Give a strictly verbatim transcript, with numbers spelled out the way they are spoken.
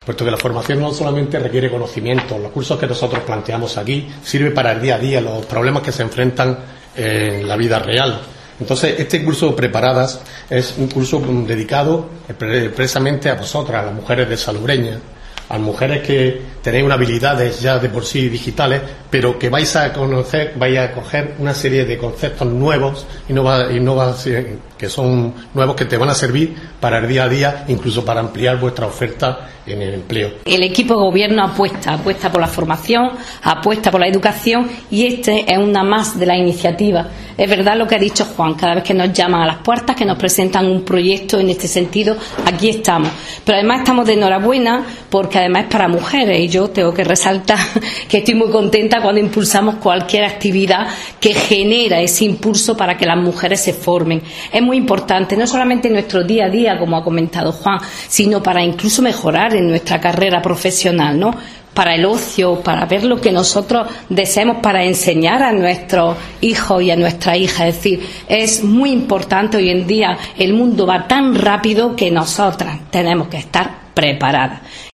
puesto que la formación no solamente requiere conocimiento, los cursos que nosotros planteamos aquí sirven para el día a día, los problemas que se enfrentan en la vida real. Entonces, este curso Preparadas es un curso dedicado expresamente a vosotras, a las mujeres de Salobreña, a mujeres que tenéis unas habilidades ya de por sí digitales, pero que vais a conocer, vais a coger una serie de conceptos nuevos, innova, innova, que son nuevos, que te van a servir para el día a día, incluso para ampliar vuestra oferta en el empleo. El equipo de gobierno apuesta, apuesta por la formación, apuesta por la educación, y este es una más de la iniciativa. Es verdad lo que ha dicho Juan, cada vez que nos llaman a las puertas, que nos presentan un proyecto en este sentido, aquí estamos. Pero además estamos de enhorabuena porque además es para mujeres, y yo tengo que resaltar que estoy muy contenta cuando impulsamos cualquier actividad que genera ese impulso para que las mujeres se formen. Es muy importante, no solamente en nuestro día a día, como ha comentado Juan, sino para incluso mejorar en nuestra carrera profesional, ¿no? Para el ocio, para ver lo que nosotros deseamos, para enseñar a nuestros hijos y a nuestras hijas. Es decir, es muy importante. Hoy en día el mundo va tan rápido que nosotras tenemos que estar preparadas.